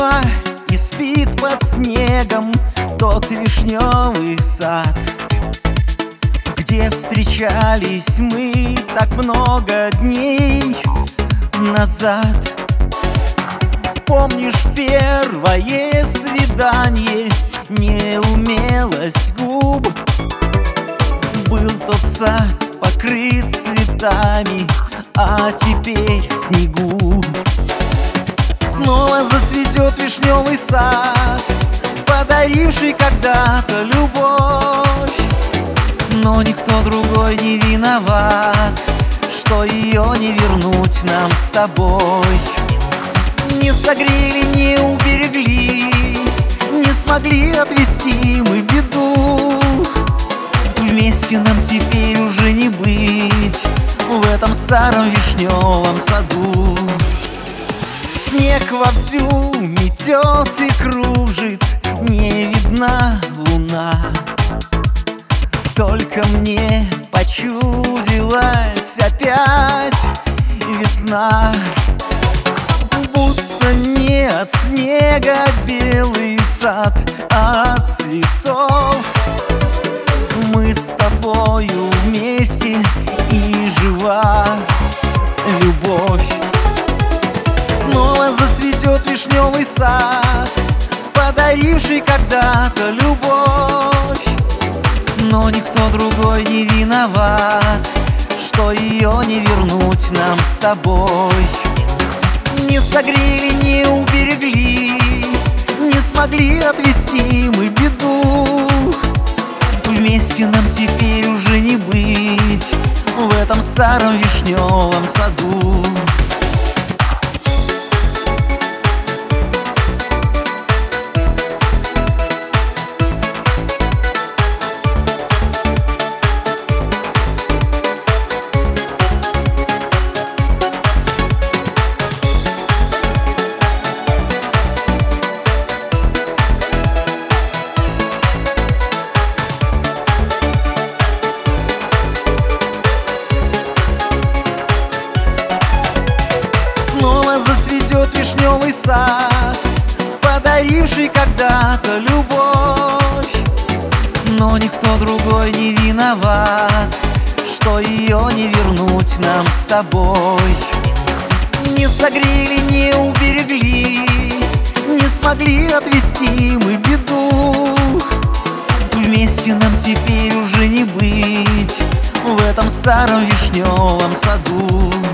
зима, и спит под снегом тот вишневый сад, где встречались мы так много дней назад. Помнишь первое свидание, неумелость губ? Был тот сад покрыт цветами, а теперь в снегу. Снова зацветет вишневый сад, подаривший когда-то любовь. Но никто другой не виноват, что ее не вернуть нам с тобой. Не согрели, не уберегли, не смогли отвести мы беду. Вместе нам теперь уже не быть в этом старом вишневом саду. Снег вовсю метет и кружит, не видна луна. Только мне почудилась опять весна. Будто не от снега белый сад, а от цветов. Мы с тобою вместе, и жива любовь. Снова зацветет вишневый сад, подаривший когда-то любовь. Но никто другой не виноват, что ее не вернуть нам с тобой. Не согрели, не уберегли, не смогли отвести мы беду. Вместе нам теперь уже не быть в этом старом вишневом саду. Зацветет вишневый сад, подаривший когда-то любовь. Но никто другой не виноват, что ее не вернуть нам с тобой. Не согрели, не уберегли, не смогли отвести мы беду. Вместе нам теперь уже не быть в этом старом вишневом саду.